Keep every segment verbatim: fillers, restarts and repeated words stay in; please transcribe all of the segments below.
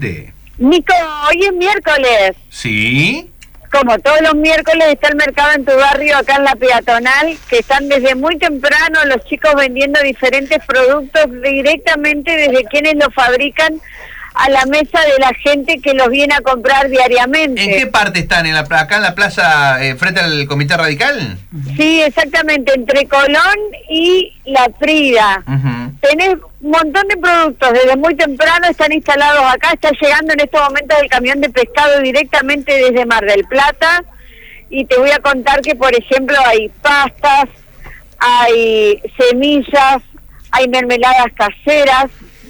adelante. Nico, hoy es miércoles. Sí. Como todos los miércoles está el mercado en tu barrio, acá en la peatonal, que están desde muy temprano los chicos vendiendo diferentes productos directamente desde quienes los fabrican a la mesa de la gente que los viene a comprar diariamente. ¿En qué parte están? ¿En la, acá en la plaza, eh, frente al Comité Radical? Sí, exactamente, entre Colón y La Frida. Uh-huh. Tenés un montón de productos, desde muy temprano están instalados acá, está llegando en estos momentos el camión de pescado directamente desde Mar del Plata, y te voy a contar que, por ejemplo, hay pastas, hay semillas, hay mermeladas caseras,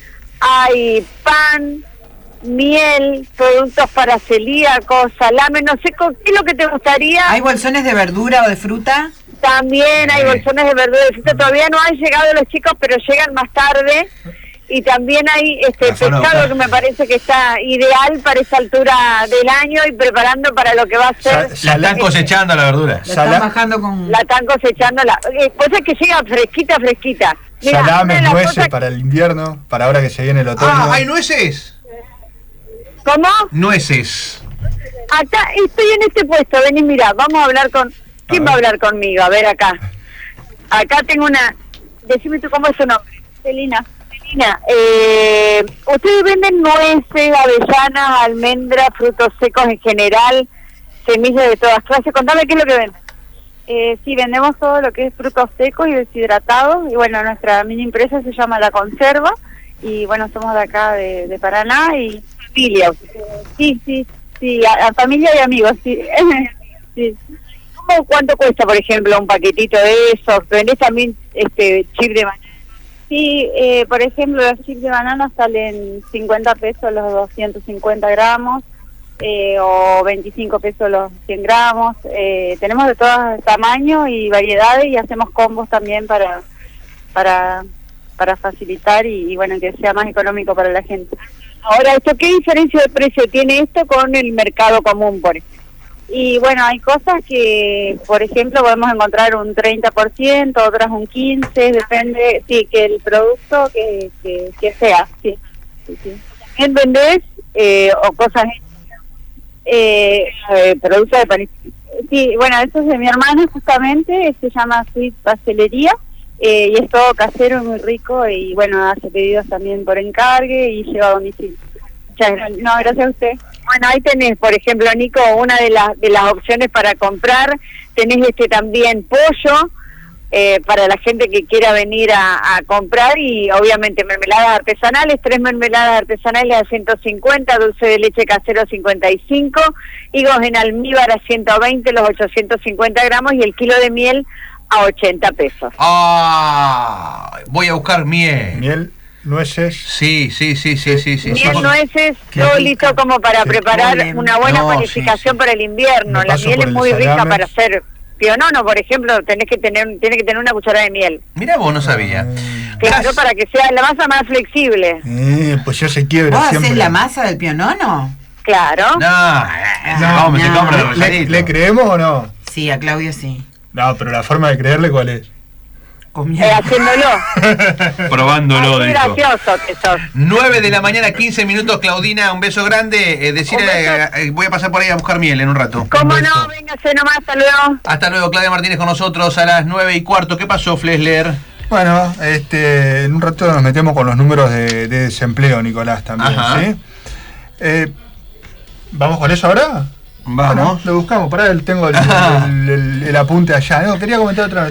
hay pan, miel, productos para celíacos, salame, no sé, ¿qué es lo que te gustaría? ¿Hay bolsones de verdura o de fruta? También hay bolsones de verdura y de fruta, todavía no han llegado los chicos, pero llegan más tarde. Y también hay este pescado que me parece que está ideal para esa altura del año y preparando para lo que va a ser. La están cosechando la verdura. La están bajando con... La están cosechando. La, eh, pues es que llega fresquita, fresquita. Mirá, salames, nueces cosas... para el invierno, para ahora que se viene el otoño. Ah, ¿hay nueces? ¿Cómo? Nueces. Acá estoy en este puesto, vení, mirá, vamos a hablar con... ¿Quién va a hablar conmigo? A ver, acá. Acá tengo una... Decime tú cómo es su nombre. Celina. Celina, eh, ustedes venden nueces, avellanas, almendras, frutos secos en general, semillas de todas clases. Contame qué es lo que venden. Eh, sí, vendemos todo lo que es frutos secos y deshidratados. Y bueno, nuestra mini empresa se llama La Conserva. Y bueno, somos de acá, de, de Paraná. Y familia. Sí, sí, sí, a, a familia y amigos, sí. Sí. ¿Cómo, ¿Cuánto cuesta, por ejemplo, un paquetito de esos? ¿Vendés también este chip de banana? Sí, eh, por ejemplo, los chips de banana salen cincuenta pesos los doscientos cincuenta gramos, eh, o veinticinco pesos los cien gramos. Eh, tenemos de todo tamaño y variedades, y hacemos combos también para para para facilitar y, y bueno, que sea más económico para la gente. Ahora, esto, ¿qué diferencia de precio tiene esto con el mercado común, por ejemplo? Y bueno, hay cosas que, por ejemplo, podemos encontrar un treinta por ciento, otras un quince por ciento, depende, sí, que el producto que, que, que sea, sí. sí, sí. ¿También vendés eh, o cosas, eh, eh, productos de panificación? Sí, bueno, eso es de mi hermana justamente, se llama Sweet Pastelería, eh, y es todo casero y muy rico, y bueno, hace pedidos también por encargue y lleva a domicilio. Muchas gracias. No, gracias a usted. Bueno, ahí tenés, por ejemplo, Nico, una de las de las opciones para comprar. Tenés este también pollo eh, para la gente que quiera venir a, a comprar, y obviamente mermeladas artesanales, tres mermeladas artesanales a ciento cincuenta, dulce de leche casero a cincuenta y cinco, higos en almíbar a ciento veinte, los ochocientos cincuenta gramos, y el kilo de miel a ochenta pesos. Ah, voy a buscar miel. Miel, nueces. Sí, sí, sí, sí, sí, sí. Miel, Somos... nueces, Qué todo rica. listo como para Qué preparar bien. una buena No, panificación sí, sí. para el invierno. Me La paso miel por es el muy rica salame. para hacer pionono, por ejemplo, tenés que tener tiene que tener una cucharada de miel. Mirá vos, no sabía. Claro, para que sea la masa más flexible. Eh, pues ya se quiebra ¿Vos siempre. hacés la masa del pionono? Claro. No, No, vamos, se no. compra el ¿Le, rosadito. ¿Le creemos o no? Sí, a Claudio sí. No, pero la forma de creerle, ¿cuál es? Con Eh, miel. haciéndolo. Probándolo, Ay, qué dijo. gracioso que sos. nueve de la mañana, quince minutos, Claudina, un beso grande. Eh, decirle, Un beso. eh, eh, voy a pasar por ahí a buscar miel en un rato. ¿Cómo Un beso. no? Véngase nomás, hasta luego. Hasta luego, Claudia Martínez con nosotros a las nueve y cuarto. ¿Qué pasó, Flesler? Bueno, este, en un rato nos metemos con los números de, de desempleo, Nicolás, también, Ajá. ¿sí? Eh, ¿Vamos con eso ahora? Vamos. Bueno, lo buscamos, pará, tengo el, el, el, el apunte allá. No, quería comentar otra vez.